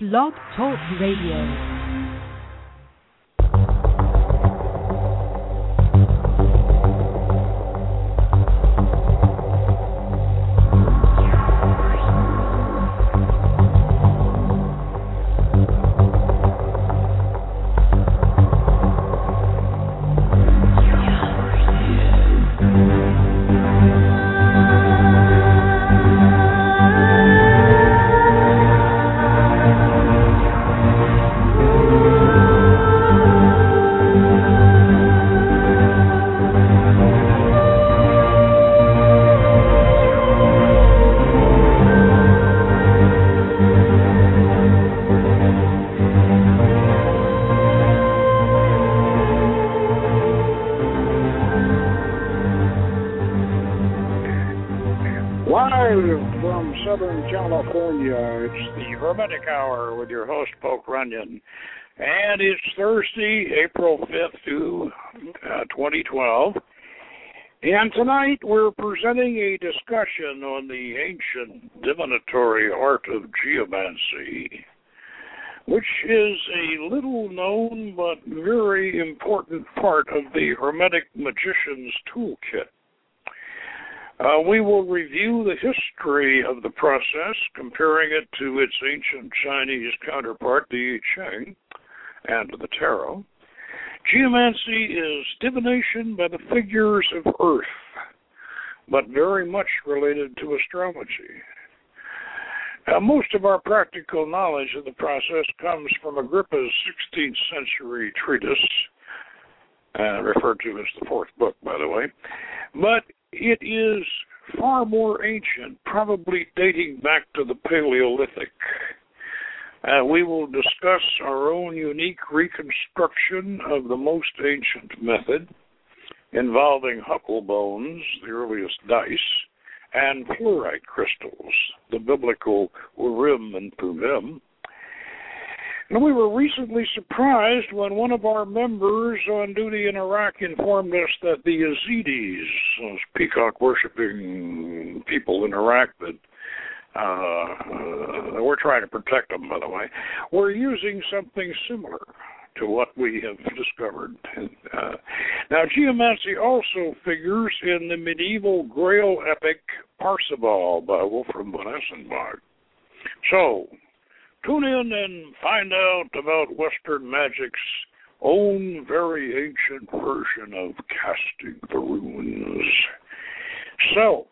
Blog Talk Radio. Hermetic Hour with your host, Poke Runyon. And it's Thursday, April 5th, 2012. And tonight we're presenting a discussion on the ancient divinatory art of geomancy, which is a little known but very important part of the Hermetic Magician's Toolkit. We will review the history of the process, comparing it to its ancient Chinese counterpart, the I Ching, and the Tarot. Geomancy is divination by the figures of Earth, but very much related to astrology. Most of our practical knowledge of the process comes from Agrippa's 16th century treatise, referred to as the fourth book, by the way, but it is far more ancient, probably dating back to the Paleolithic. We will discuss our own unique reconstruction of the most ancient method, involving huckleberries, the earliest dice, and fluorite crystals, the biblical Urim and Thummim. And we were recently surprised when one of our members on duty in Iraq informed us that the Yazidis, those peacock-worshipping people in Iraq that we're trying to protect them, by the way, were using something similar to what we have discovered. Now, geomancy also figures in the medieval Grail epic Parzival by Wolfram von Essenbach. So, tune in and find out about Western magic's own very ancient version of casting the runes. So,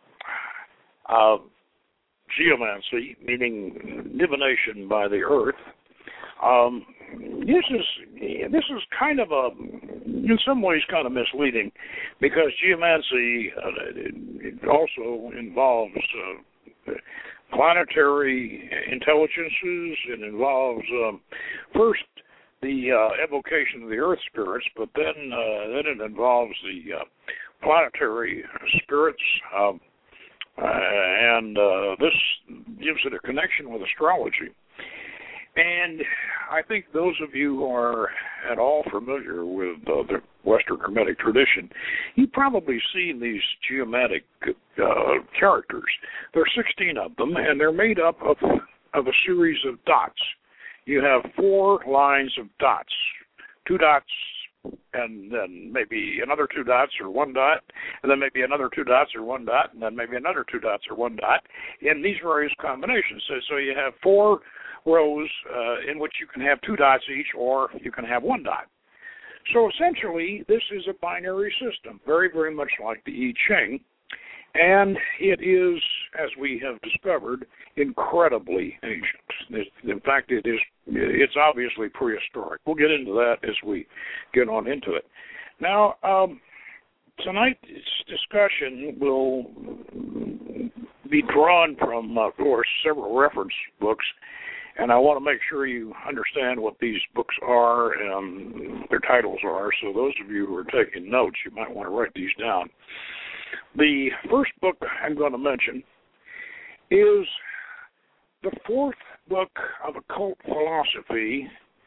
geomancy, meaning divination by the earth, this is kind of in some ways kind of misleading, because geomancy it also involves planetary intelligences. It involves first the evocation of the earth spirits, but then it involves the planetary spirits, and this gives it a connection with astrology. And I think those of you who are at all familiar with the Western Hermetic tradition, you've probably seen these geomatic characters. There are 16 of them, and they're made up of a series of dots. You have 4 lines of dots, 2 dots, and then maybe another 2 dots or 1 dot, and then maybe another 2 dots or 1 dot, and then maybe another 2 dots or 1 dot, in these various combinations. So you have 4 rows in which you can have 2 dots each, or you can have 1 dot. So essentially, this is a binary system, very, very much like the I Ching, and it is, as we have discovered, incredibly ancient. In fact, it's obviously prehistoric. We'll get into that as we get on into it. Now, tonight's discussion will be drawn from, of course, several reference books, and I want to make sure you understand what these books are and their titles are. So those of you who are taking notes, you might want to write these down. The first book I'm going to mention is the 4th book of occult philosophy,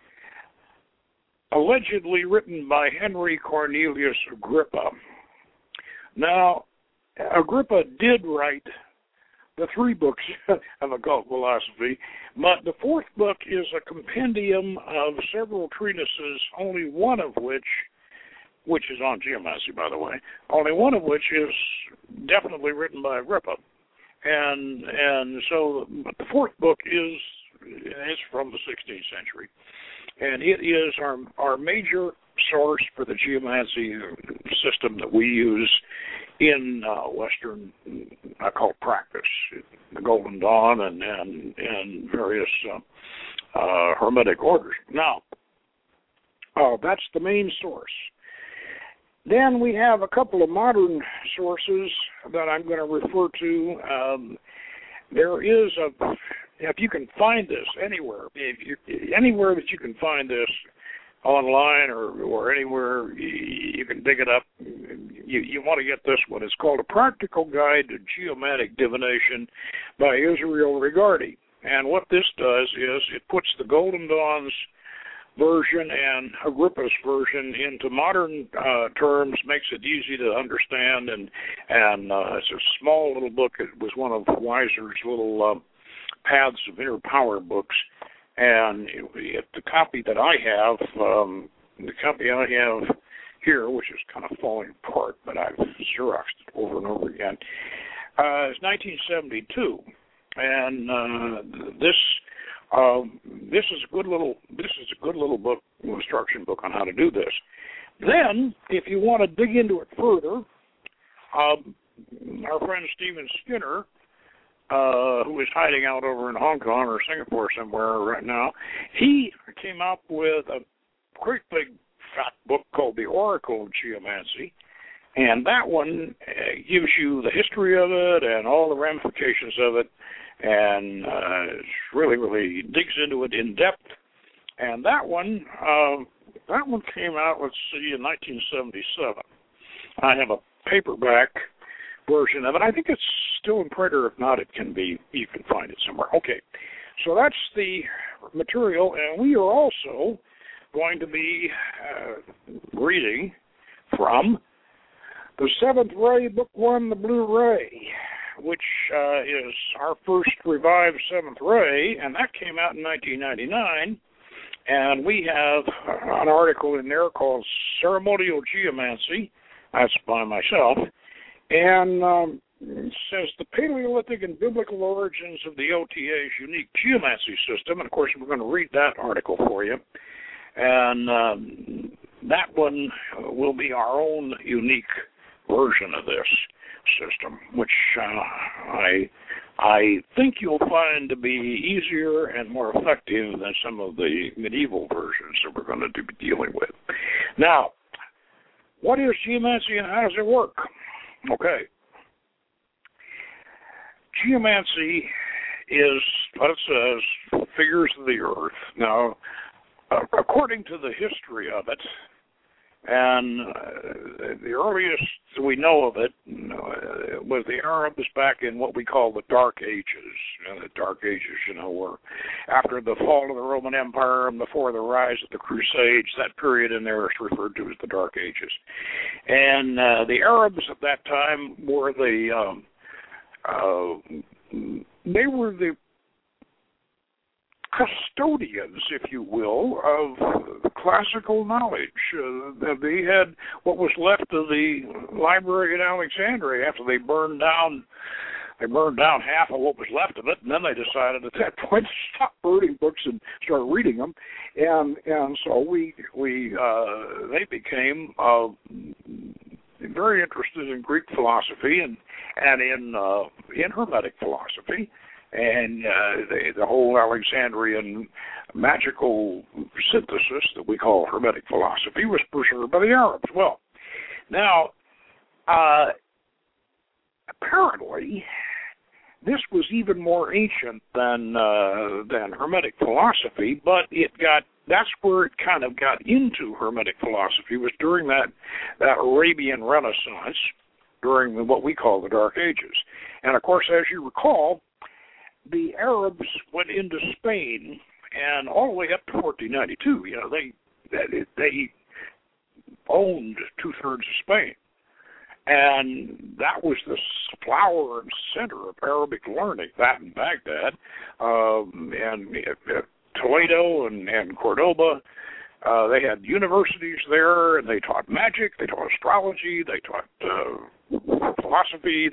allegedly written by Henry Cornelius Agrippa. Now, Agrippa did write the three books of occult philosophy. But the fourth book is a compendium of several treatises, only one of which is on geomancy, by the way, only one of which is definitely written by Agrippa. And so the fourth book is from the 16th century. And it is our major source for the geomancy system that we use in Western occult practice, the Golden Dawn and various Hermetic orders. Now, that's the main source. Then we have a couple of modern sources that I'm going to refer to. There is if you can find this anywhere, anywhere that you can find this online or anywhere you can dig it up, you want to get this one. It's called A Practical Guide to Geomantic Divination by Israel Regardie. And what this does is it puts the Golden Dawn's version and Agrippa's version into modern terms, makes it easy to understand, and it's a small little book. It was one of Weiser's little Paths of Inner Power books, and the copy that I have, here, which is kind of falling apart, but I've Xeroxed it over and over again, is 1972, and this is a good little book, instruction book on how to do this. Then, if you want to dig into it further, our friend Stephen Skinner, who is hiding out over in Hong Kong or Singapore somewhere right now, he came up with a great big fat book called The Oracle of Geomancy, and that one gives you the history of it and all the ramifications of it, and really digs into it in depth. And that one came out, let's see, in 1977. I have a paperback version of it. I think it's still in print, or if not, you can find it somewhere. Okay, so that's the material, and we are also going to be reading from the Seventh Ray, Book 1, The Blue Ray, which is our first revived Seventh Ray, and that came out in 1999. And we have an article in there called Ceremonial Geomancy. That's by myself. And it says the Paleolithic and Biblical Origins of the OTA's Unique Geomancy System. And, of course, we're going to read that article for you. And that one will be our own unique version of this system, which I think you'll find to be easier and more effective than some of the medieval versions that we're going to be dealing with. Now, what is geomancy and how does it work? Okay. Geomancy is what it says, figures of the earth. Now, according to the history of it, and the earliest we know of it was the Arabs back in what we call the Dark Ages. The Dark Ages, were after the fall of the Roman Empire and before the rise of the Crusades. That period in there is referred to as the Dark Ages. And the Arabs at that time were they were the custodians, if you will, of classical knowledge. They had what was left of the library in Alexandria after they burned down half of what was left of it, and then they decided at that point to stop burning books and start reading them, and so they became very interested in Greek philosophy and in Hermetic philosophy. And the whole Alexandrian magical synthesis that we call Hermetic philosophy was preserved by the Arabs. Well, now, apparently, this was even more ancient than Hermetic philosophy, but that's where it kind of got into Hermetic philosophy, was during that Arabian Renaissance, during what we call the Dark Ages. And, of course, as you recall, the Arabs went into Spain, and all the way up to 1492, they owned 2/3 of Spain. And that was the flower and center of Arabic learning, that in Baghdad, and Toledo and Cordoba. They had universities there, and they taught magic, they taught astrology, they taught philosophy.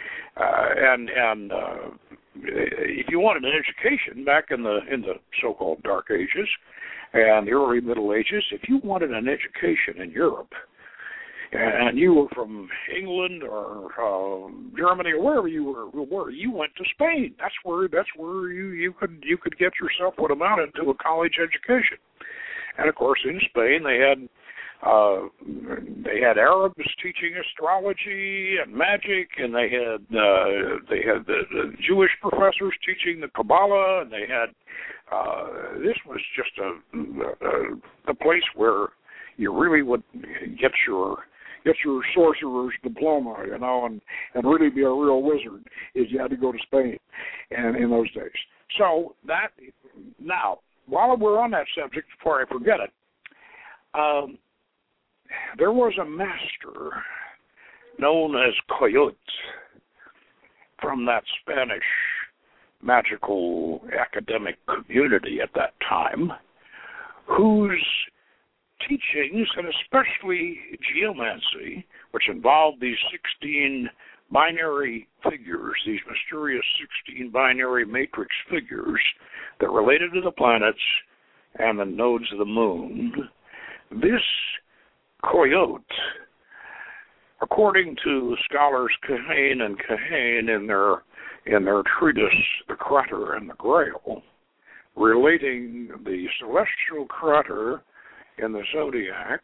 If you wanted an education back in the so-called Dark Ages and the early Middle Ages, if you wanted an education in Europe, and you were from England or Germany or wherever you were, you went to Spain. That's where you could get yourself what amounted to a college education. And of course, in Spain they had Arabs teaching astrology and magic, and they had the Jewish professors teaching the Kabbalah, and they had this was just a place where you really would get your sorcerer's diploma, and really be a real wizard, is you had to go to Spain, and in those days. So that now, while we're on that subject, before I forget it, there was a master known as Coyote from that Spanish magical academic community at that time, whose teachings, and especially geomancy, which involved these 16 binary figures, these mysterious 16 binary matrix figures that related to the planets and the nodes of the moon, this Coyote, according to scholars Kahane and Kahane in their treatise, The Crater and the Grail, relating the celestial crater in the zodiac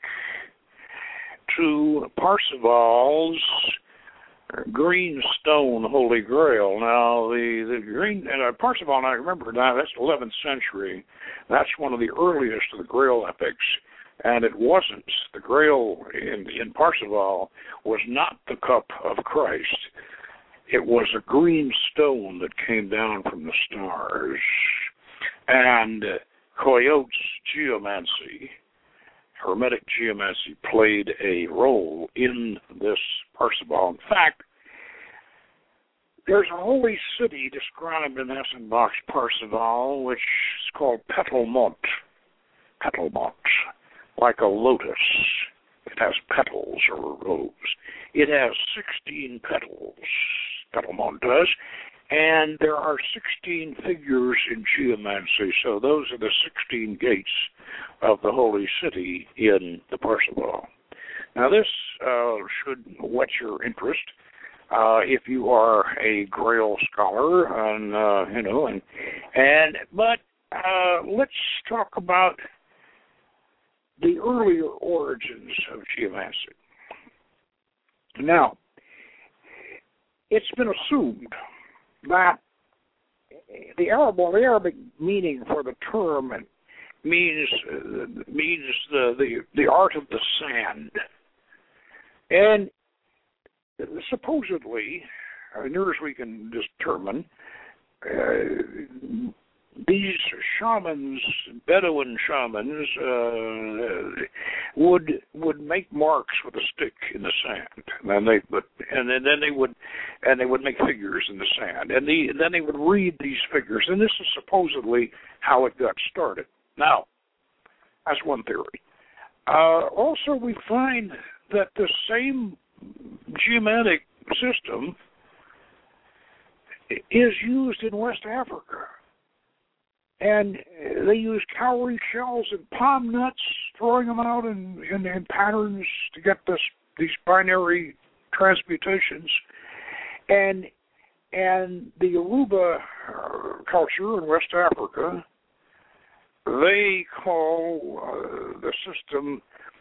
to Parzival's green stone Holy Grail. Now, the green, and Parzival, and I remember now, that's 11th century. That's one of the earliest of the Grail epics. And it wasn't. The Grail in Parzival was not the cup of Christ. It was a green stone that came down from the stars. And Coyote's geomancy, Hermetic geomancy, played a role in this Parzival. In fact, there's a holy city described in Essenbach's Parzival, which is called Petalmont. Petalmont, like a lotus. It has petals or a rose. It has 16 petals, Petalmont does, and there are 16 figures in geomancy, so those are the 16 gates of the holy city in the Parzival. Now this should whet your interest if you are a Grail scholar, but let's talk about the earlier origins of geomancy. Now, it's been assumed that the Arabic meaning for the term means the art of the sand, and supposedly, as near as we can determine, these shamans, Bedouin shamans, would make marks with a stick in the sand, and then they would make figures in the sand, and then they would read these figures, and this is supposedly how it got started. Now, that's one theory. Also, we find that the same geomantic system is used in West Africa. And they use cowrie shells and palm nuts, throwing them out in patterns to get these binary transmutations. And the Yoruba culture in West Africa, they call the system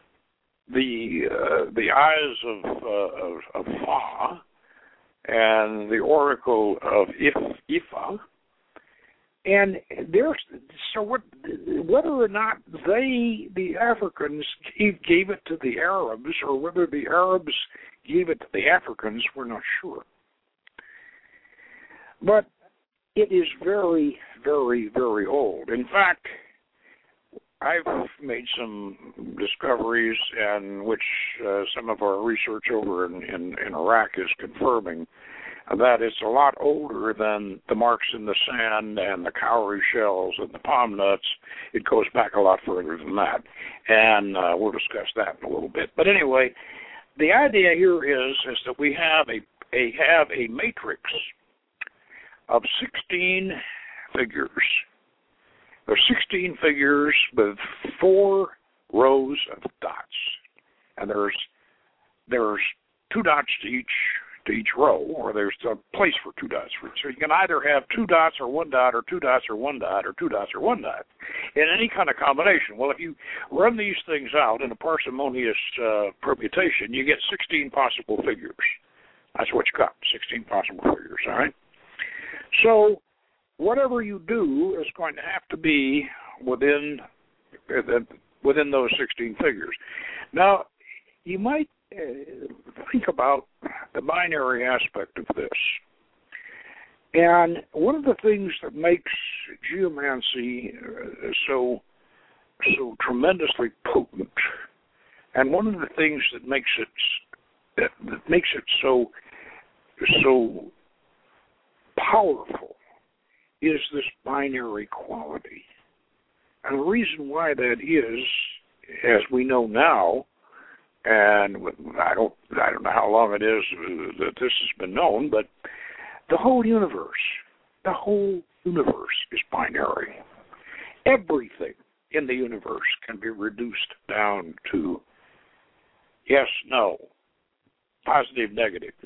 the eyes of Fa and the oracle of Ifa. And whether or not the Africans gave it to the Arabs, or whether the Arabs gave it to the Africans, we're not sure. But it is very, very, very old. In fact, I've made some discoveries, and which some of our research over in Iraq is confirming, that it's a lot older than the marks in the sand and the cowrie shells and the palm nuts. It goes back a lot further than that, and we'll discuss that in a little bit. But anyway, the idea here is that we have a matrix of 16 figures. There's 16 figures with 4 rows of dots, and there's 2 dots to each row, or there's a place for 2 dots. So you can either have 2 dots or 1 dot, or 2 dots or 1 dot, or 2 dots or 1 dot, in any kind of combination. Well, if you run these things out in a parsimonious permutation, you get 16 possible figures. That's what you got, 16 possible figures, all right? So whatever you do is going to have to be within those 16 figures. Now, you might think about the binary aspect of this. And one of the things that makes geomancy so tremendously potent, and one of the things that makes it so powerful is this binary quality. And the reason why that is, as we know now, and I don't know how long it is that this has been known, but the whole universe is binary. Everything in the universe can be reduced down to yes, no, positive, negative,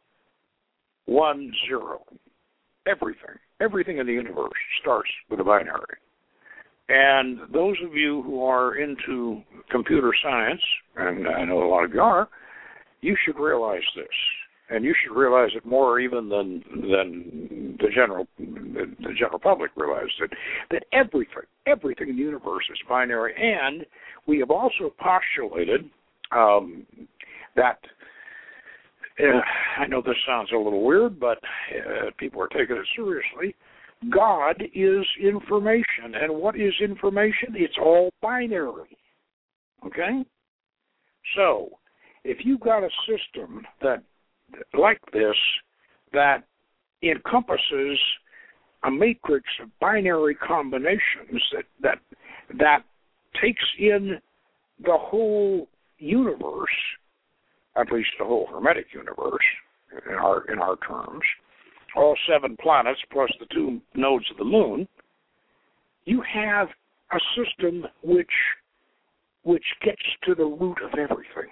1, 0. Everything in the universe starts with a binary. And those of you who are into computer science, and I know a lot of you are, you should realize this. And you should realize it more even than the general public realizes it, that everything in the universe is binary. And we have also postulated that, I know this sounds a little weird, but people are taking it seriously, God is information. And what is information? It's all binary. Okay? So, if you've got a system that, like this, that encompasses a matrix of binary combinations that takes in the whole universe, at least the whole Hermetic universe in our terms, all 7 planets plus the 2 nodes of the moon, you have a system which gets to the root of everything.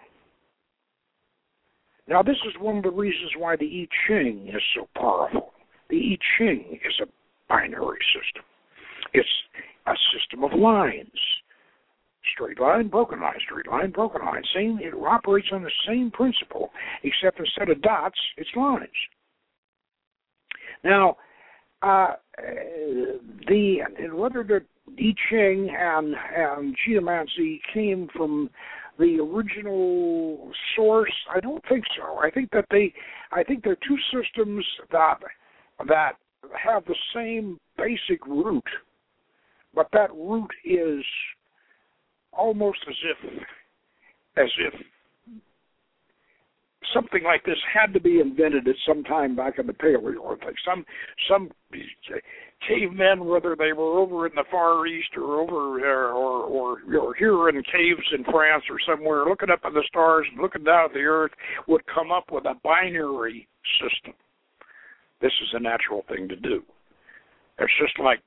Now, this is one of the reasons why the I Ching is so powerful. The I Ching is a binary system. It's a system of lines. Straight line, broken line, straight line, broken line. It operates on the same principle, except instead of dots, it's lines. Now, whether the I Ching and geomancy came from the original source, I don't think so. I think they're 2 systems that have the same basic root, but that root is almost as if something like this had to be invented at some time back in the Paleolithic. Some cavemen, whether they were over in the Far East or over or here in caves in France or somewhere, looking up at the stars and looking down at the earth, would come up with a binary system. This is a natural thing to do. It's just like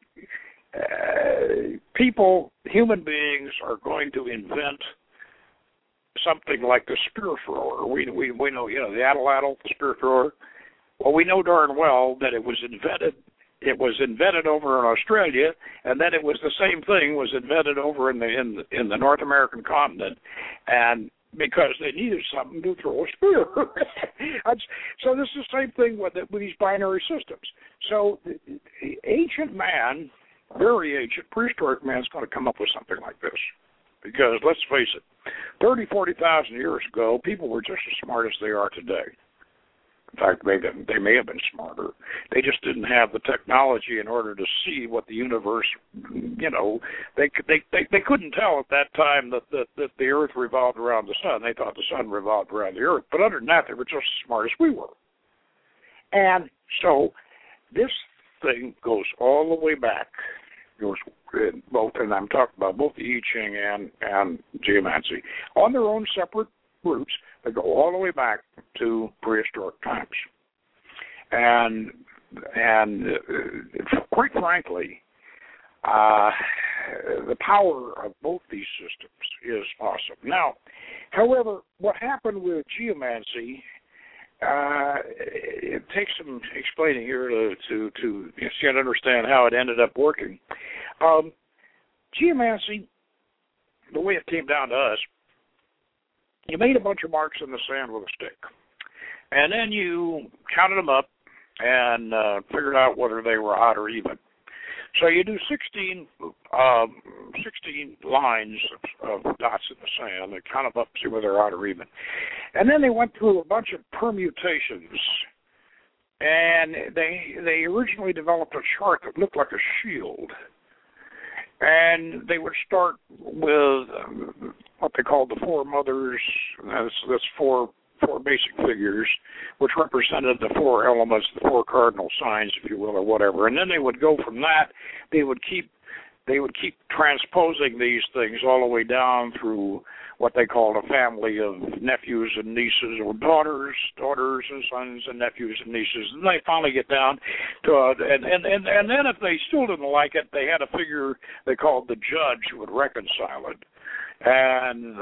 human beings are going to invent something like the spear thrower. We know, the atlatl, the spear thrower. Well, we know darn well that it was invented. It was invented over in Australia, and then it was the same thing was invented over in the North American continent, and because they needed something to throw a spear. So this is the same thing with these binary systems. So the ancient man, very ancient, prehistoric man, is going to come up with something like this. Because, let's face it, 30,000, 40,000 years ago, people were just as smart as they are today. In fact, they may have been smarter. They just didn't have the technology in order to see what the universe, they couldn't tell at that time that the Earth revolved around the sun. They thought the sun revolved around the Earth. But other than that, they were just as smart as we were. And so this thing goes all the way back. And I'm talking about both the I Ching and geomancy, on their own separate roots. They go all the way back to prehistoric times, and quite frankly, the power of both these systems is awesome. Now, however, what happened with geomancy, it takes some explaining here to understand how it ended up working. Geomancy, the way it came down to us, you made a bunch of marks in the sand with a stick, and then you counted them up and figured out whether they were odd or even. So you do 16 lines of dots in the sand and count them up, see whether they're odd or even. And then they went through a bunch of permutations, and they originally developed a chart that looked like a shield. And they would start with what they called the four mothers. That's four basic figures, which represented the four elements, the four cardinal signs, if you will, or whatever. And then they would go from that. They would keep transposing these things all the way down through what they called a family of nephews and nieces, or daughters and sons and nephews and nieces. And they finally get down to and then if they still didn't like it, they had a figure they called the judge who would reconcile it. And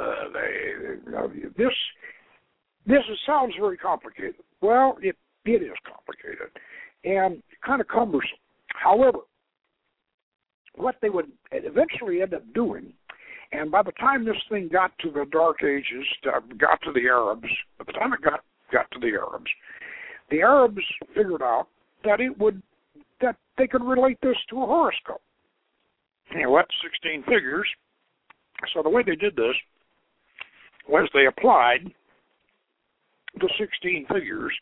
this sounds very complicated. Well, it is complicated and kind of cumbersome. However, what they would eventually end up doing, and by the time this thing got to the Dark Ages, got to the Arabs, by the time it got to the Arabs figured out that they could relate this to a horoscope. 16 figures. So the way they did this was they applied the 16 figures,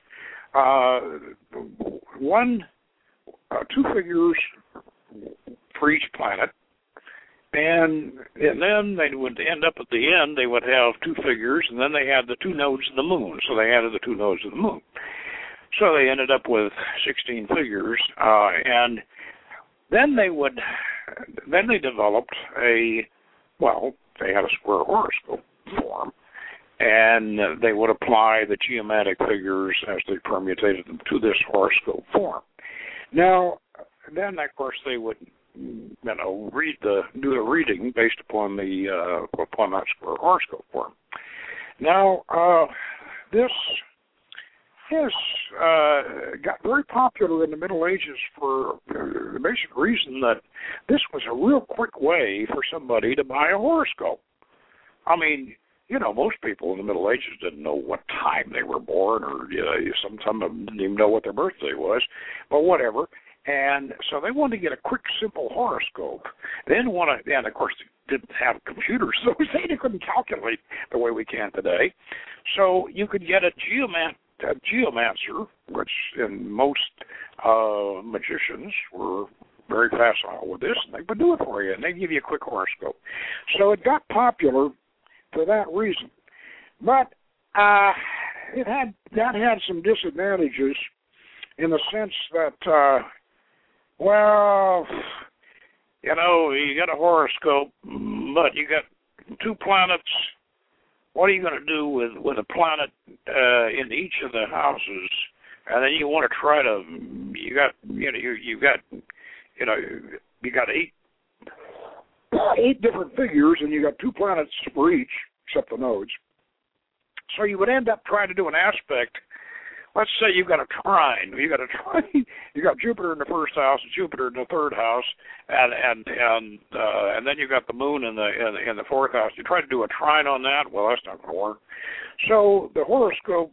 2 figures for each planet, and then they would end up at the end, they would have 2 figures, and then they had the 2 nodes of the moon, so they added the 2 nodes of the moon. So they ended up with 16 figures, and then they developed they had a square horoscope form, and they would apply the geometric figures as they permutated them to this horoscope form. Now, then, of course, they would, do the reading based upon upon that square horoscope form. Now, this got very popular in the Middle Ages for the basic reason that this was a real quick way for somebody to buy a horoscope. I mean, most people in the Middle Ages didn't know what time they were born, or some of them didn't even know what their birthday was, but whatever. And so they wanted to get a quick, simple horoscope. They didn't want to, and of course, they didn't have computers, so they couldn't calculate the way we can today. So you could get a geomancer, which in most magicians were very facile with this, and they would do it for you, and they'd give you a quick horoscope. So it got popular for that reason. But it had some disadvantages in the sense that, you got a horoscope, but you got 2 planets. What are you going to do with a planet in each of the houses? And then you want to try to, you got 8 different figures, and you got 2 planets for each, except the nodes. So you would end up trying to do an aspect. Let's say you've got a trine. You got Jupiter in the first house, Jupiter in the third house, and then you got the moon in the fourth house. You try to do a trine on that. Well, that's not going to work. So the horoscope,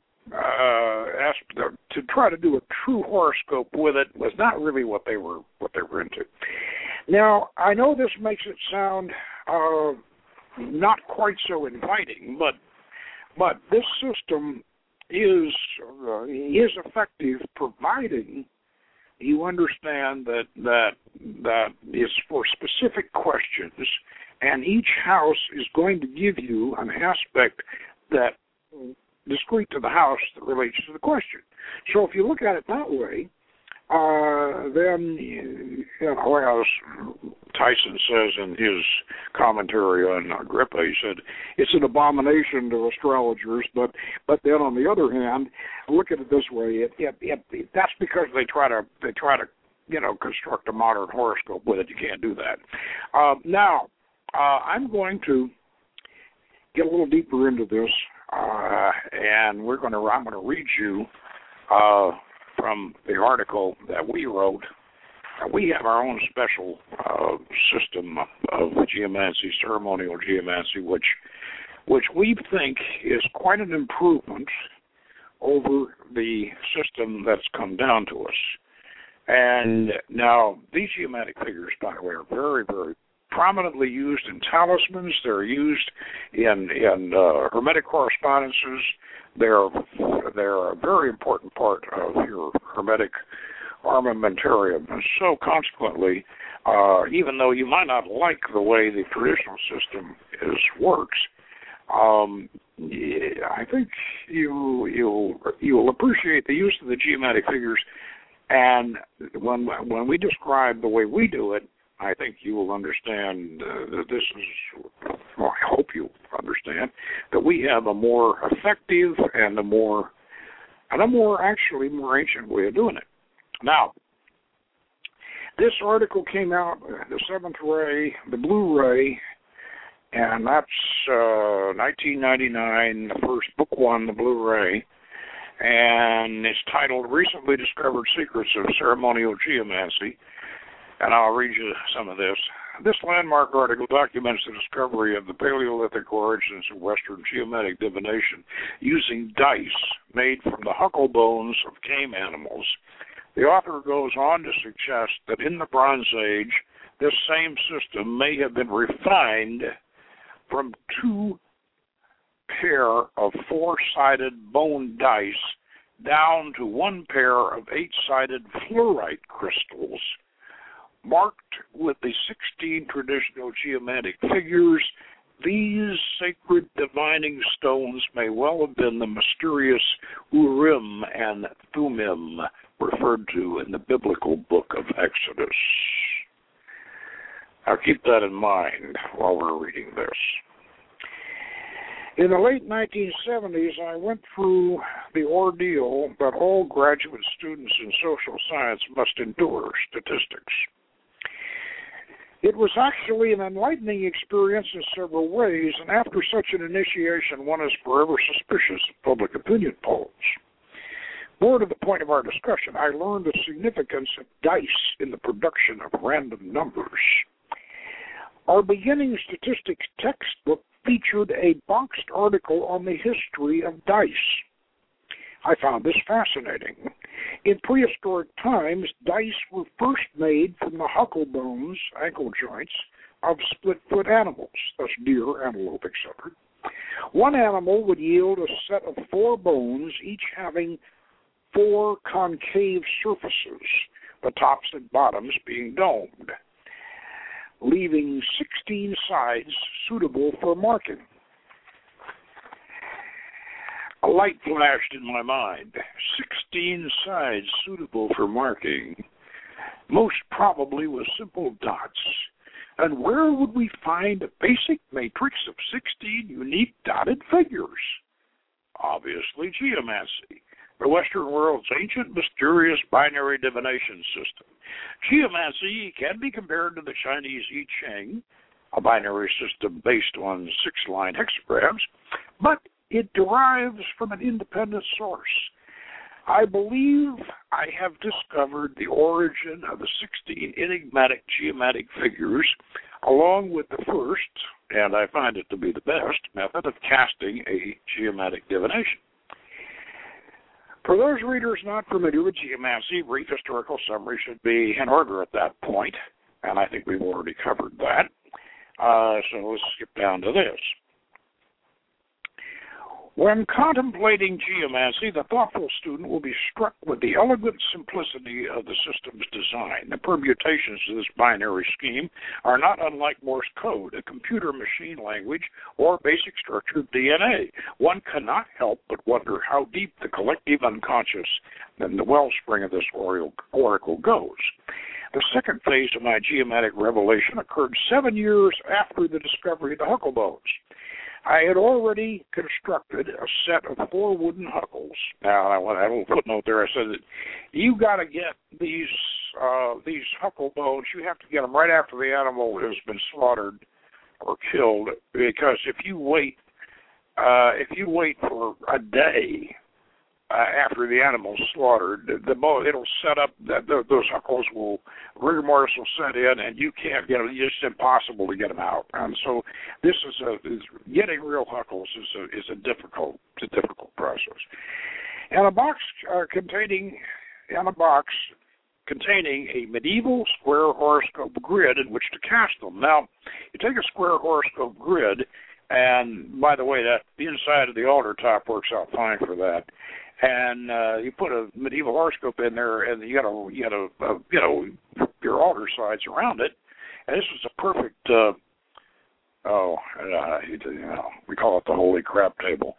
to try to do a true horoscope with it, was not really what they were into. Now, I know this makes it sound not quite so inviting, but this system is effective, providing you understand that is for specific questions, and each house is going to give you an aspect that discrete to the house that relates to the question. So if you look at it that way, then, as Tyson says in his commentary on Agrippa, he said, it's an abomination to astrologers, but then on the other hand, look at it this way, that's because they try to construct a modern horoscope with it. You can't do that. Now, I'm going to get a little deeper into this, and I'm going to read you from the article that we wrote. We have our own special system of geomancy, ceremonial geomancy, which we think is quite an improvement over the system that's come down to us. And now, these geomantic figures, by the way, are very, very prominently used in talismans. They're used in hermetic correspondences. They're a very important part of your hermetic armamentarium. And so, consequently, even though you might not like the way the traditional system works, I think you'll appreciate the use of the geomantic figures. And when we describe the way we do it, I think you will understand that this is, well, I hope you understand, that we have a more effective and a more actually more ancient way of doing it. Now, this article came out, the Seventh Ray, the Blue Ray, and that's 1999, the first book one, the Blue Ray, and it's titled Recently Discovered Secrets of Ceremonial Geomancy. And I'll read you some of this. This landmark article documents the discovery of the Paleolithic origins of Western geomantic divination using dice made from the huckle bones of game animals. The author goes on to suggest that in the Bronze Age, this same system may have been refined from 2 pair of 4-sided bone dice down to 1 pair of 8-sided fluorite crystals, marked with the 16 traditional geomantic figures. These sacred divining stones may well have been the mysterious Urim and Thummim referred to in the biblical book of Exodus. Now keep that in mind while we're reading this. In the late 1970s, I went through the ordeal that all graduate students in social science must endure: statistics. It was actually an enlightening experience in several ways, and after such an initiation, one is forever suspicious of public opinion polls. More to the point of our discussion, I learned the significance of dice in the production of random numbers. Our beginning statistics textbook featured a boxed article on the history of dice. I found this fascinating. In prehistoric times, dice were first made from the huckle bones, ankle joints, of split-foot animals, thus deer, antelope, etc. One animal would yield a set of 4 bones, each having 4 concave surfaces, the tops and bottoms being domed, leaving 16 sides suitable for marking. A light flashed in my mind. 16 sides suitable for marking, most probably with simple dots. And where would we find a basic matrix of 16 unique dotted figures? Obviously, geomancy, the Western world's ancient, mysterious binary divination system. Geomancy can be compared to the Chinese I Ching, a binary system based on 6-line hexagrams, but it derives from an independent source. I believe I have discovered the origin of the 16 enigmatic geomantic figures, along with the first, and I find it to be the best, method of casting a geomantic divination. For those readers not familiar with geomancy, brief historical summary should be in order at that point, and I think we've already covered that. So let's skip down to this. When contemplating geomancy, the thoughtful student will be struck with the elegant simplicity of the system's design. The permutations of this binary scheme are not unlike Morse code, a computer machine language, or basic structure of DNA. One cannot help but wonder how deep the collective unconscious and the wellspring of this oracle goes. The second phase of my geomatic revelation occurred 7 years after the discovery of the Hucklebones. I had already constructed a set of 4 wooden huckles. Now, I want a little footnote there. I said that you got to get these Hucklebones. You have to get them right after the animal has been slaughtered or killed, because if you wait for a day after the animal's slaughtered, it'll set up those huckles rigor mortis will set in, and you can't get them. It's just impossible to get them out. And so this is getting real huckles is a difficult process. And a box containing a medieval square horoscope grid in which to cast them. Now, you take a square horoscope grid, and by the way, that the inside of the altar top works out fine for that. And you put a medieval horoscope in there, and you got your altar sides around it. And this is a perfect. We call it the holy crap table.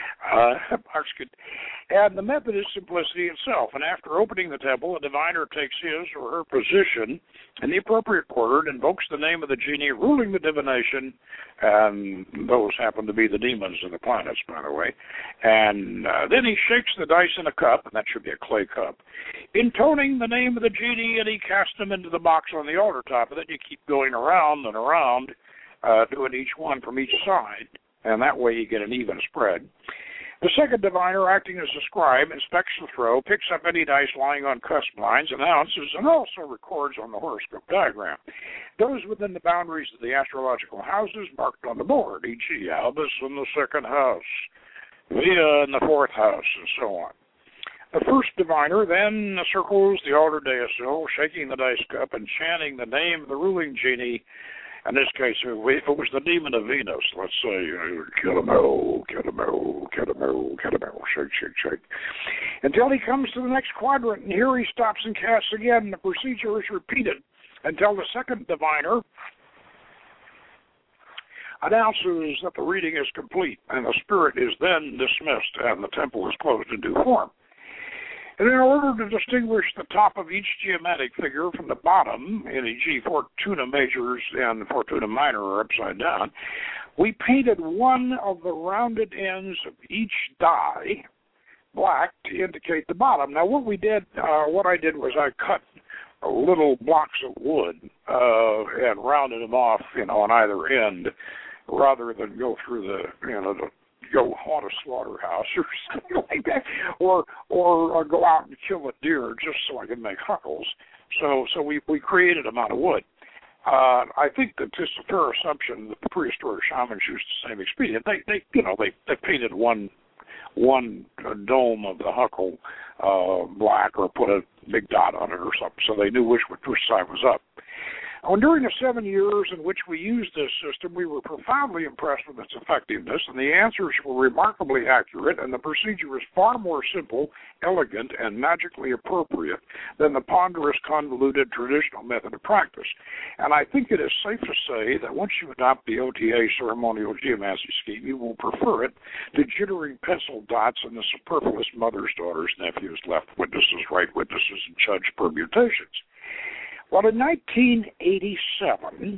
And the method is simplicity itself. And after opening the temple, a diviner takes his or her position in the appropriate order and invokes the name of the genie ruling the divination, and those happen to be the demons and the planets, by the way. And then he shakes the dice in a cup, and that should be a clay cup, intoning the name of the genie, and he casts them into the box on the altar top. And then you keep going around and around, doing each one from each side, and that way you get an even spread. The second diviner, acting as a scribe, inspects the throw, picks up any dice lying on cusp lines, announces, and also records on the horoscope diagram those within the boundaries of the astrological houses marked on the board, e.g. Albus in the 2nd house, Via in the 4th house, and so on. The first diviner then circles the altar daisil, shaking the dice cup and chanting the name of the ruling genie. In this case, if it was the demon of Venus, let's say, Kitamel, Kitamel, Kitamel, Kitamel, shake, shake, shake, until he comes to the next quadrant, and here he stops and casts again. The procedure is repeated until the second diviner announces that the reading is complete, and the spirit is then dismissed, and the temple is closed in due form. And in order to distinguish the top of each geometric figure from the bottom, e.g. Fortuna majors and Fortuna minor are upside down, we painted one of the rounded ends of each die black to indicate the bottom. Now, what I did was I cut little blocks of wood and rounded them off, on either end, rather than go through go haunt a slaughterhouse or something like that, or go out and kill a deer just so I can make huckles. So we created them out of wood. I think that it's a fair assumption that the prehistoric shamans used the same expedient. They painted one dome of the huckle black, or put a big dot on it or something, so they knew which side was up. During the 7 years in which we used this system, we were profoundly impressed with its effectiveness, and the answers were remarkably accurate, and the procedure is far more simple, elegant, and magically appropriate than the ponderous, convoluted, traditional method of practice. And I think it is safe to say that once you adopt the OTA ceremonial geomancy scheme, you will prefer it to jittering pencil dots and the superfluous mothers, daughters, nephews, left witnesses, right witnesses, and judge permutations. Well, in 1987,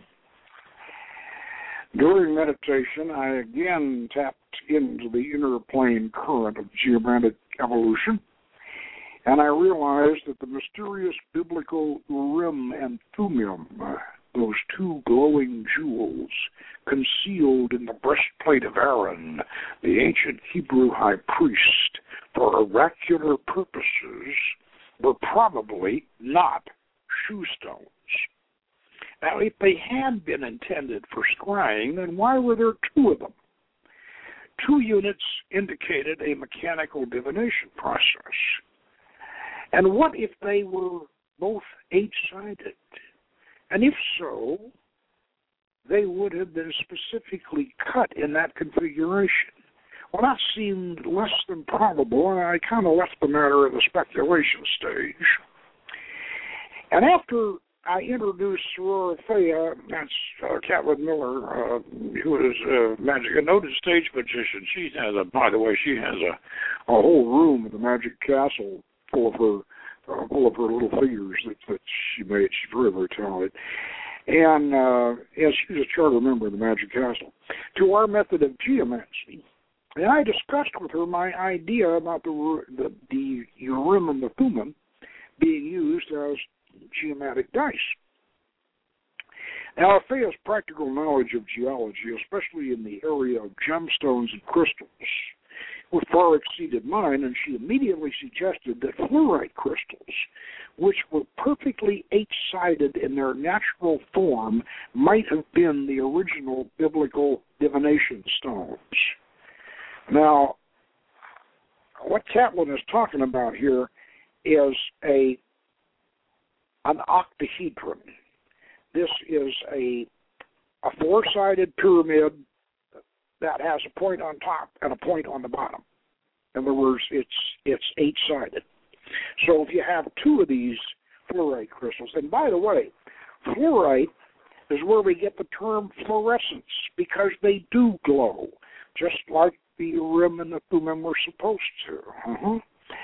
during meditation, I again tapped into the inner plane current of geomantic evolution, and I realized that the mysterious biblical Urim and Thummim, those two glowing jewels concealed in the breastplate of Aaron, the ancient Hebrew high priest, for oracular purposes, were probably not shoe stones. Now, if they had been intended for scrying, then why were there 2 of them? 2 units indicated a mechanical divination process. And what if they were both 8-sided? And if so, they would have been specifically cut in that configuration. Well, that seemed less than probable, and I kind of left the matter at the speculation stage. And after I introduced Sorora Thea, that's Catelyn Miller, who is a noted stage magician. She has by the way, she has a whole room at the Magic Castle full of her little figures that she made. She's very, very talented. And she was a charter member of the Magic Castle. To our method of geomancy. And I discussed with her my idea about the Urim and the Thummim being used as geomatic dice. Now, Thea's practical knowledge of geology, especially in the area of gemstones and crystals, far exceeded mine, and she immediately suggested that fluorite crystals, which were perfectly eight-sided in their natural form, might have been the original biblical divination stones. Now, what Catelyn is talking about here is an octahedron. This is a four-sided pyramid that has a point on top and a point on the bottom. In other words, it's eight-sided. So if you have two of these fluorite crystals, and by the way, fluorite is where we get the term fluorescence, because they do glow, just like the Urim and the Thummim were supposed to.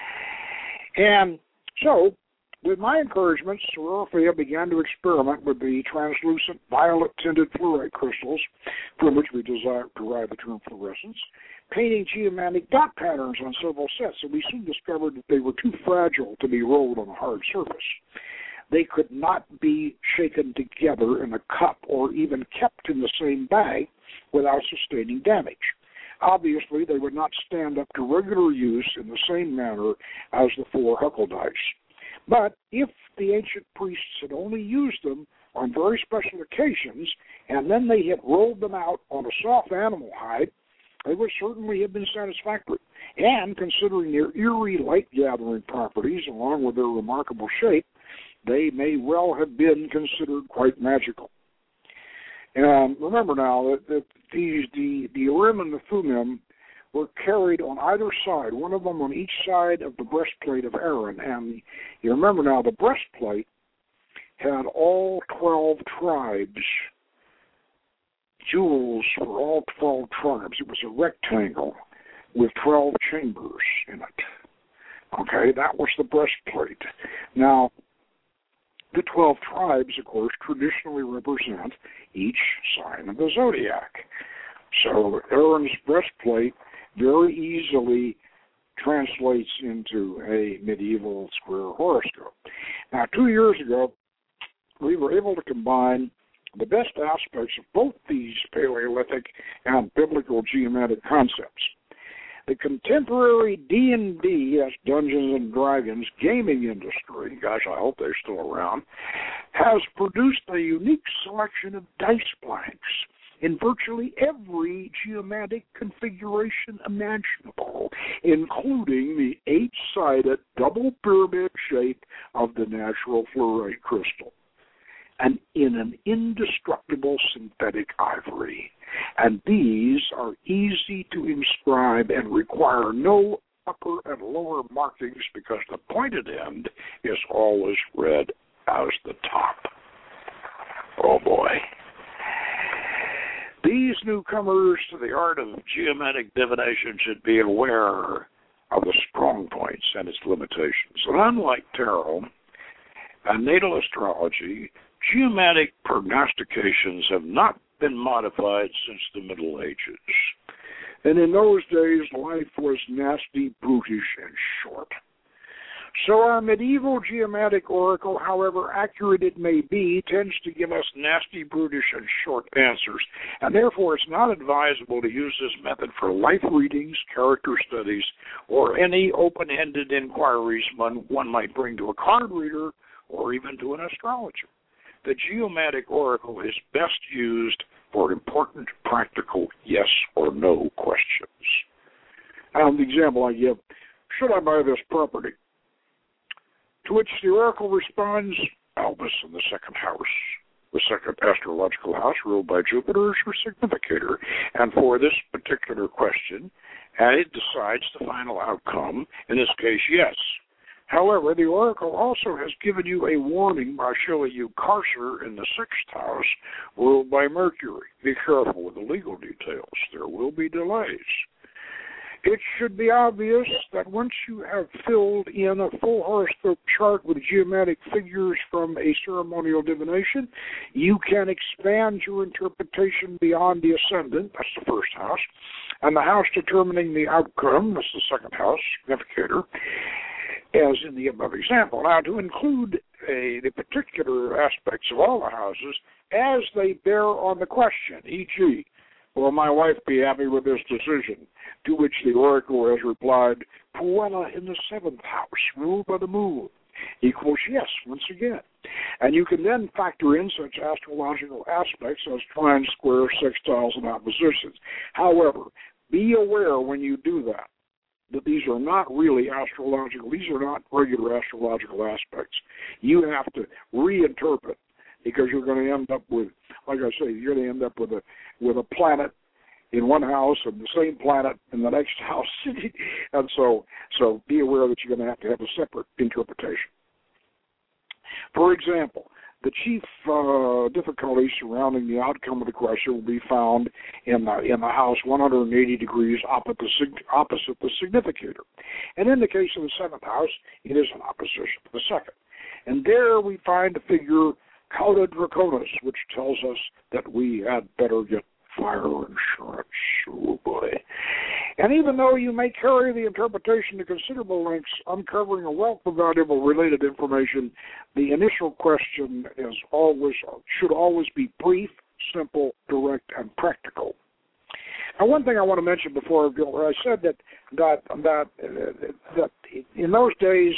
And so, with my encouragement, Sorora Thea began to experiment with the translucent violet-tinted fluorite crystals, from which we derive the term fluorescence, painting geomatic dot patterns on several sets, and we soon discovered that they were too fragile to be rolled on a hard surface. They could not be shaken together in a cup or even kept in the same bag without sustaining damage. Obviously, they would not stand up to regular use in the same manner as the four Huckle dice. But if the ancient priests had only used them on very special occasions, and then they had rolled them out on a soft animal hide, they would certainly have been satisfactory. And considering their eerie light-gathering properties, along with their remarkable shape, they may well have been considered quite magical. And remember now that the Urim and the Thummim were carried on either side, one of them on each side of the breastplate of Aaron. And you remember now, the breastplate had all 12 tribes, jewels for all 12 tribes. It was a rectangle with 12 chambers in it. Okay, that was the breastplate. Now, the 12 tribes, of course, traditionally represent each sign of the zodiac. So Aaron's breastplate very easily translates into a medieval square horoscope. Now, 2 years ago, we were able to combine the best aspects of both these Paleolithic and biblical geomatic concepts. The contemporary D&D, that's Dungeons and Dragons, gaming industry, gosh, I hope they're still around, has produced a unique selection of dice blanks in virtually every geomatic configuration imaginable, including the eight-sided double pyramid shape of the natural fluorite crystal, and in an indestructible synthetic ivory. And these are easy to inscribe and require no upper and lower markings because the pointed end is always read as the top. Oh boy. These newcomers to the art of geomatic divination should be aware of the strong points and its limitations. And unlike tarot and natal astrology, geomatic prognostications have not been modified since the Middle Ages. And in those days, life was nasty, brutish, and short. So our medieval geomatic oracle, however accurate it may be, tends to give us nasty, brutish, and short answers. And therefore, it's not advisable to use this method for life readings, character studies, or any open-ended inquiries one might bring to a card reader or even to an astrologer. The geomatic oracle is best used for important, practical yes or no questions. The example I give, should I buy this property? To which the oracle responds, Albus in the second house, The second astrological house, ruled by Jupiter, is your significator. And for this particular question, it decides the final outcome, in this case, yes. However, the oracle also has given you a warning by showing you Carcer in the sixth house, ruled by Mercury. Be careful with the legal details. There will be delays. It should be obvious that once you have filled in a full horoscope chart with geometric figures from a ceremonial divination, you can expand your interpretation beyond the ascendant, that's the first house, and the house determining the outcome, that's the second house, significator, as in the above example. Now, to include the particular aspects of all the houses as they bear on the question, e.g., will my wife be happy with this decision? To which the oracle has replied, Puella in the seventh house, ruled by the moon, equals yes, once again. And you can then factor in such astrological aspects as trines, squares, sextiles, and oppositions. However, be aware when you do that these are not really astrological, these are not regular astrological aspects. You have to reinterpret, because you're going to end up with, like I say, you're going to end up with a planet in one house and the same planet in the next house. And so be aware that you're going to have a separate interpretation. For example, the chief difficulties surrounding the outcome of the question will be found in the house 180 degrees opposite the significator. And in the case of the seventh house, it is an opposition to the second. And there we find the figure Cauda Draconis, which tells us that we had better get fire insurance. Oh, boy. And even though you may carry the interpretation to considerable lengths, uncovering a wealth of valuable related information, the initial question should always be brief, simple, direct, and practical. Now, one thing I want to mention before I go, I said that in those days,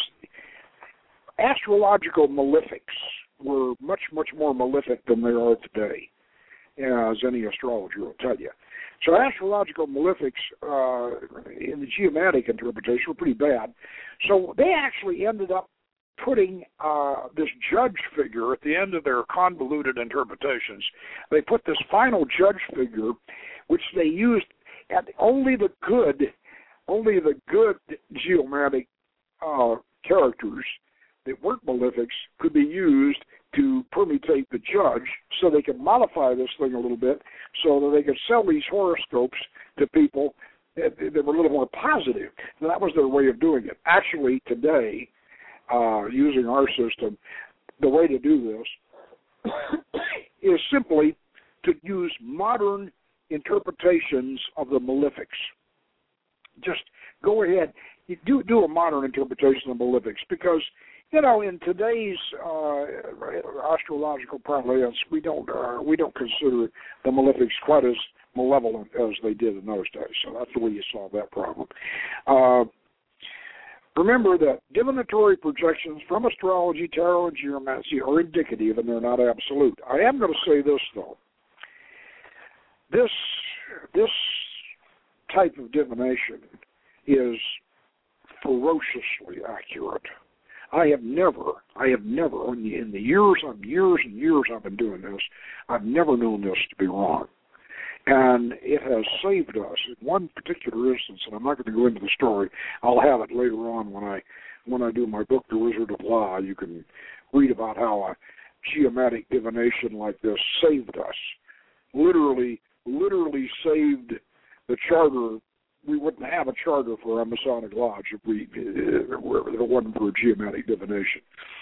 astrological malefics were much, much more malefic than they are today, as any astrologer will tell you. So astrological malefics in the geomantic interpretation were pretty bad. So they actually ended up putting this judge figure at the end of their convoluted interpretations. They put this final judge figure, which they used at only the good geomantic characters that weren't malefics could be used to permutate the judge, so they could modify this thing a little bit so that they could sell these horoscopes to people that were a little more positive. And that was their way of doing it. Actually, today, using our system, the way to do this is simply to use modern interpretations of the malefics. Just go ahead, do a modern interpretation of malefics, because in today's astrological parlance, we don't consider the malefics quite as malevolent as they did in those days. So that's the way you solve that problem. Remember that divinatory projections from astrology, tarot, and geomancy are indicative, and they're not absolute. I am going to say this, though. This type of divination is ferociously accurate. I have never, in the years and years I've been doing this, I've never known this to be wrong. And it has saved us. In one particular instance, and I'm not going to go into the story, I'll have it later on when I do my book, The Wizard of Law. You can read about how a geomantic divination like this saved us. Literally saved the charter. We wouldn't have a charter for our Masonic Lodge if it wasn't for geomantic divination,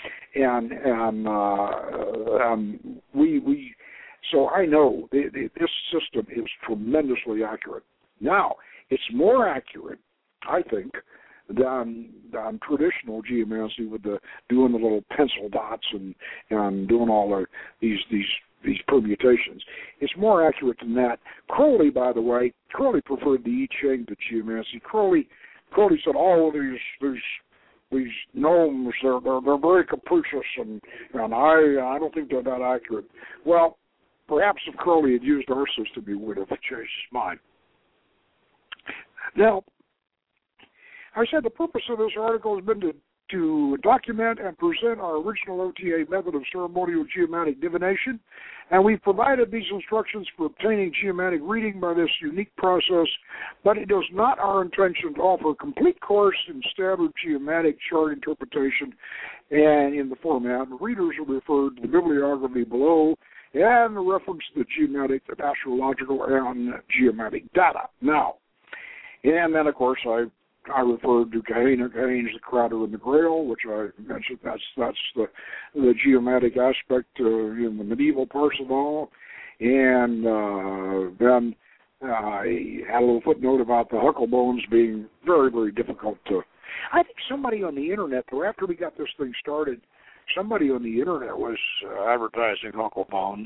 so I know this system is tremendously accurate. Now, it's more accurate, I think, than traditional geomancy with doing the little pencil dots and doing all these permutations. It's more accurate than that. Crowley, by the way, preferred the I Ching to geomancy. Crowley said, these gnomes, they're very capricious, and I don't think they're that accurate. Well, perhaps if Crowley had used our system, he would have changed his mind. Now, I said the purpose of this article has been to to document and present our original OTA method of ceremonial geomatic divination, and we've provided these instructions for obtaining geomatic reading by this unique process, but it is not our intention to offer a complete course in standard geomatic chart interpretation, and in the format, readers are referred to the bibliography below and the reference to the geomatic, astrological, and geomatic data. Now, and then, of course, I referred to Kahina. Kahina's the Crowder and the Grail, which I mentioned. That's the geomatic aspect in the medieval Parzival. And then I had a little footnote about the Hucklebones being very, very difficult to... I think somebody on the Internet, though, after we got this thing started, somebody on the Internet was advertising Hucklebones.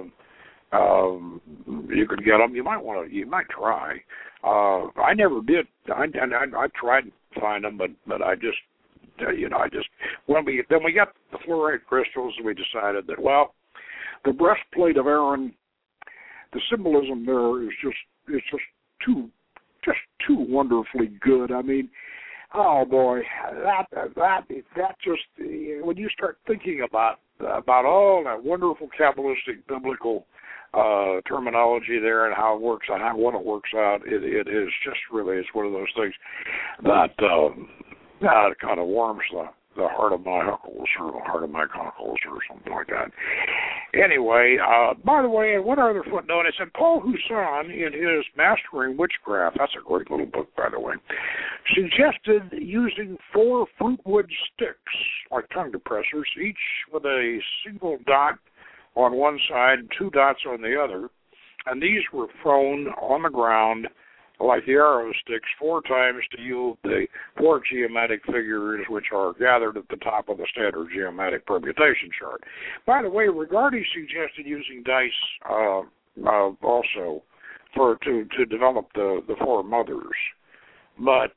You could get them. You might try. I never did. I tried to find them, but I just when we got the fluorite crystals, we decided that, well, the breastplate of Aaron, the symbolism there is just too wonderfully good. I mean, oh boy, that just, when you start thinking about all that wonderful Kabbalistic biblical terminology there and how it works and what it works out, it is just really, it's one of those things that it kind of warms the heart of my huckles or the heart of my cockles or something like that. Anyway, by the way, one other footnote, it said Paul Husson, in his Mastering Witchcraft, that's a great little book, by the way, suggested using 4 fruitwood sticks, like tongue depressors, each with a single dot on one side and 2 dots on the other, and these were thrown on the ground like the arrow sticks 4 times to yield the 4 geomatic figures which are gathered at the top of the standard geomatic permutation chart. By the way, Rigardi suggested using dice also to develop the 4 mothers. But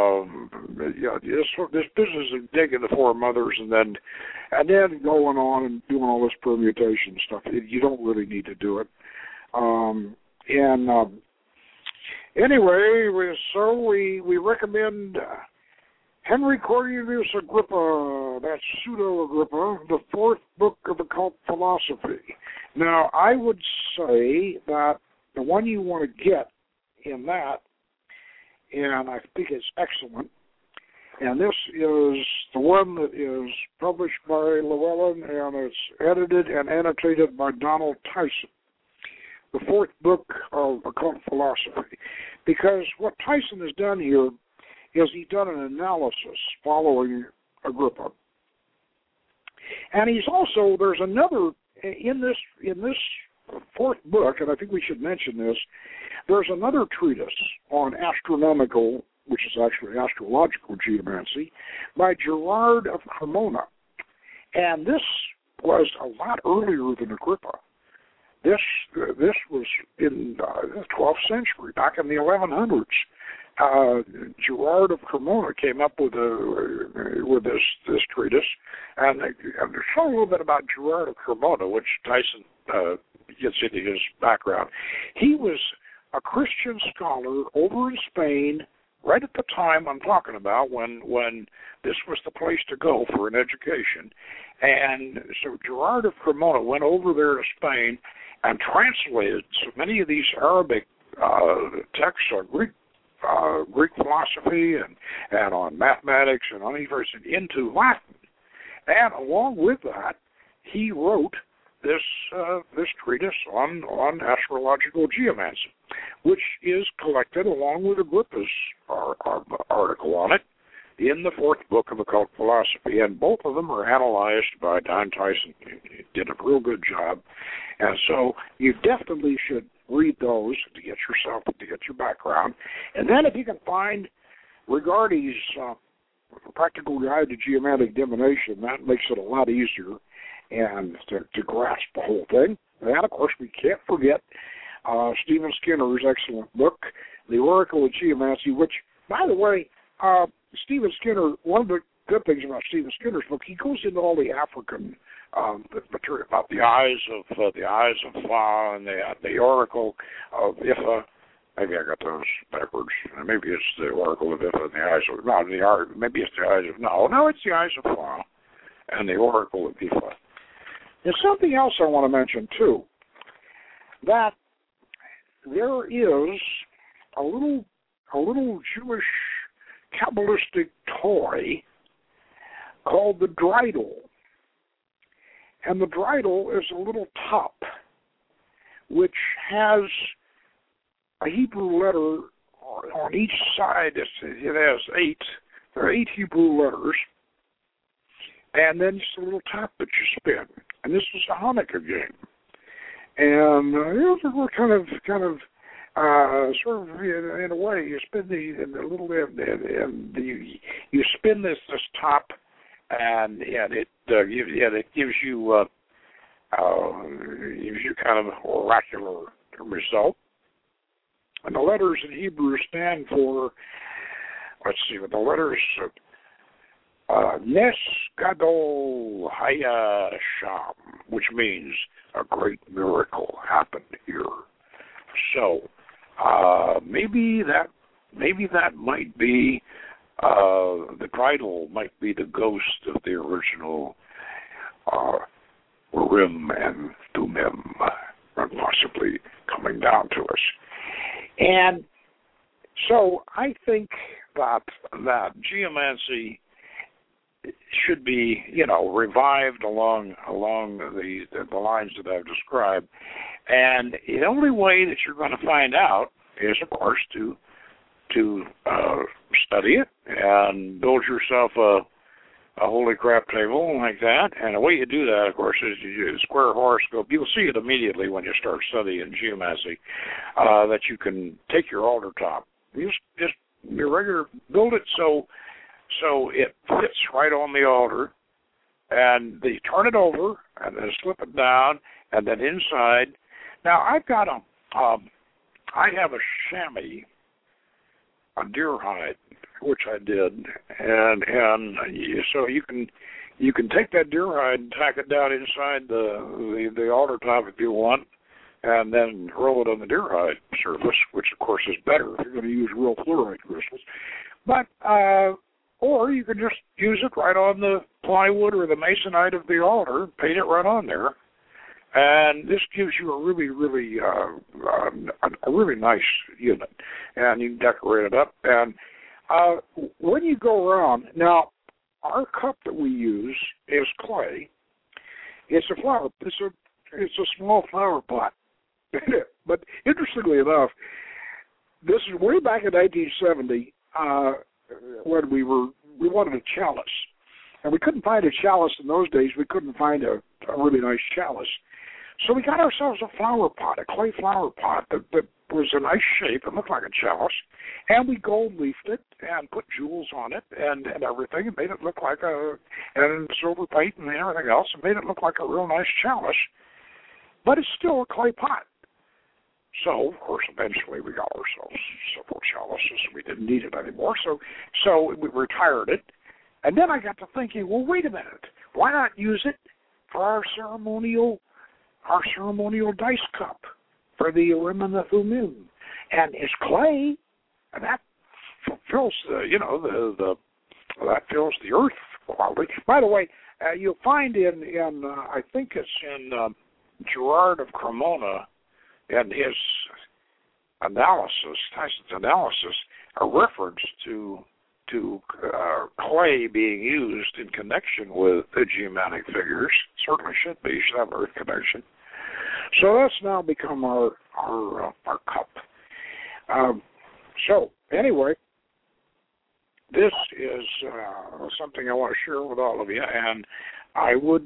this business of digging the 4 mothers and then going on and doing all this permutation stuff, you don't really need to do it. Anyway, we recommend Henry Cornelius Agrippa, that's Pseudo-Agrippa, the 4th book of occult philosophy. Now, I would say that the one you want to get in that, and I think it's excellent, and this is the one that is published by Llewellyn, and it's edited and annotated by Donald Tyson, the 4th book of occult philosophy. Because what Tyson has done here is he's done an analysis following Agrippa. And he's also, there's another, in this 4th book, and I think we should mention this, there's another treatise on astronomical, which is actually astrological geomancy, by Gerard of Cremona. And this was a lot earlier than Agrippa. This was in the 12th century, back in the 1100s. Gerard of Cremona came up with this treatise, and there's a little bit about Gerard of Cremona, which Tyson gets into his background. He was a Christian scholar over in Spain, right at the time I'm talking about, when this was the place to go for an education. And so Gerard of Cremona went over there to Spain and translated so many of these Arabic texts on Greek philosophy and on mathematics and on university into Latin. And along with that, he wrote this treatise on astrological geomancy, which is collected along with Agrippa's article on it in the 4th book of occult philosophy, and both of them are analyzed by Don Tyson. He did a real good job, and so you definitely should read those to get your background. And then if you can find Rigardi's Practical Guide to Geomatic Divination, that makes it a lot easier and to grasp the whole thing. And of course, we can't forget Stephen Skinner's excellent book, The Oracle of Geomancy, which, by the way, Stephen Skinner, one of the good things about Stephen Skinner's book, he goes into all the African material about the eyes of Fa and the oracle of Ifa, Maybe I got those backwards. Maybe it's the Oracle of Ifa and the Eyes of... maybe it's the Eyes of... No, it's the Eyes of Ra and the Oracle of Ifa. There's something else I want to mention, too, that there is a little Jewish Kabbalistic toy called the dreidel. And the dreidel is a little top which has a Hebrew letter on each side. It has 8. There are 8 Hebrew letters. And then just a little top that you spin. And this was a Hanukkah game. And we're kind of sort of in a way, you spin the little end, and you spin this top, and it gives you kind of an oracular result. And the letters in Hebrew stand for, let's see, what the letters, Nes Gadol Haya Sham, which means a great miracle happened here. So maybe that might be the dreidel might be the ghost of the original Urim and Thummim, possibly coming down to us. And so I think that geomancy should be, revived along the lines that I've described. And the only way that you're going to find out is, of course, to study it and build yourself a holy crap table like that. And the way you do that, of course, is you use a square horoscope. You'll see it immediately when you start studying geomancy, that you can take your altar top. You just your regular, build it so it fits right on the altar, and you turn it over and then slip it down, and then inside. Now I've got I have a chamois, a deer hide, which I did, and so you can take that deer hide and tack it down inside the altar top if you want, and then roll it on the deer hide surface, which of course is better if you're going to use real fluorite crystals. But or you can just use it right on the plywood or the masonite of the altar, paint it right on there, and this gives you a really, really, a really nice unit, and you can decorate it up. And when you go around, now our cup that we use is clay. It's a flower. It's a small flower pot. But interestingly enough, this is way back in 1970 when we wanted a chalice, and we couldn't find a chalice in those days. We couldn't find a really nice chalice. So we got ourselves a flower pot, a clay flower pot that was a nice shape. It looked like a chalice. And we gold leafed it and put jewels on it and everything and made it look like and silver paint and everything else and made it look like a real nice chalice. But it's still a clay pot. So, of course, eventually we got ourselves several chalices. We didn't need it anymore. So we retired it. And then I got to thinking, well, wait a minute. Why not use it for our ceremonial dice cup for the Urim and the Thummim? And it's clay, and that fulfills that fills the earth quality. By the way, you'll find in I think it's in Gerard of Cremona and his analysis, Tyson's analysis, a reference to clay being used in connection with the geomantic figures. Certainly should be. Should have earth connection. So that's now become our cup. So anyway, this is something I want to share with all of you, and I would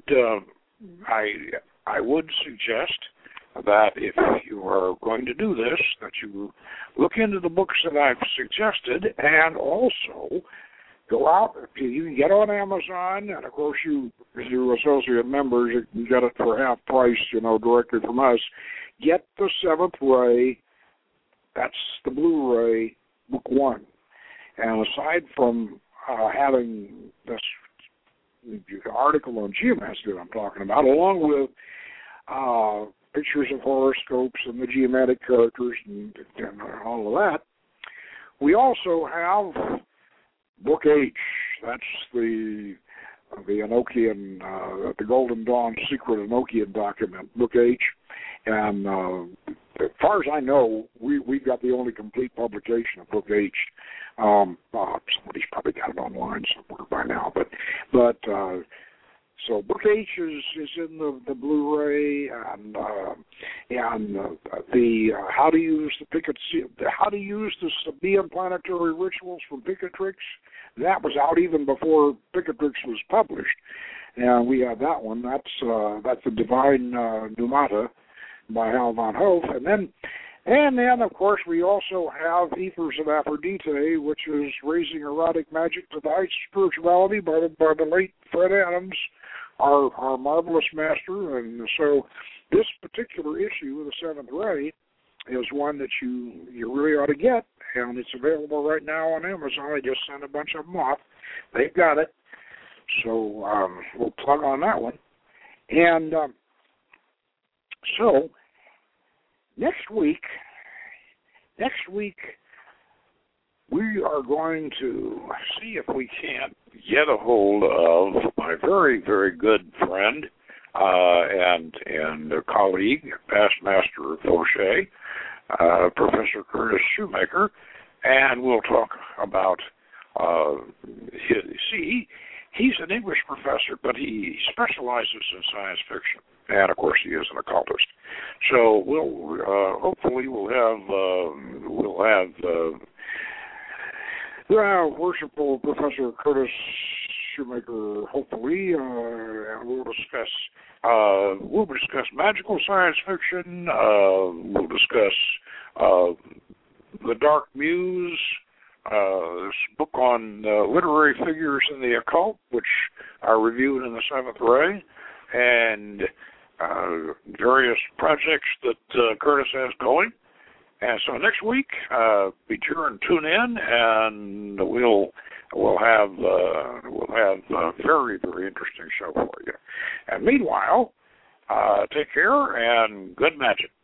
suggest that if you are going to do this, that you look into the books that I've suggested, and also go out. You can get on Amazon, and of course, if you're associate members, you can get it for half price, directly from us. Get the Seventh Ray. That's the Blu-ray, Book 1. And aside from having this article on geomancy that I'm talking about, along with pictures of horoscopes and the geometric characters and all of that. We also have Book H. That's the Enochian, the Golden Dawn Secret Enochian document, Book H. And as far as I know, we've got the only complete publication of Book H. Somebody's probably got it online somewhere by now, but so Book H is in the Blu-ray, and the how to use the Sabaean planetary rituals from Picatrix. That was out even before Picatrix was published, and we have that one. That's the Divine Numata by Hal von Hof, and then of course we also have Ethers of Aphrodite, which is Raising Erotic Magic to the Heights of Spirituality by the late Fred Adams, our marvelous master. And so this particular issue of the Seventh Ray is one that you really ought to get, and it's available right now on Amazon. I just sent a bunch of them off. They've got it. So we'll plug on that one. And so next week we are going to see if we can't get a hold of my very, very good friend and a colleague, past master of Fauché, Professor Curtis Shoemaker, and we'll talk about he's an English professor, but he specializes in science fiction, and of course he is an occultist. So we'll hopefully we'll have worshipful Professor Curtis Shoemaker, hopefully, and we'll discuss magical science fiction. We'll discuss The Dark Muse, this book on literary figures in the occult, which I reviewed in the Seventh Ray, and various projects that Curtis has going. And so next week, be sure and tune in, and we'll have a very, very interesting show for you. And meanwhile, take care and good magic.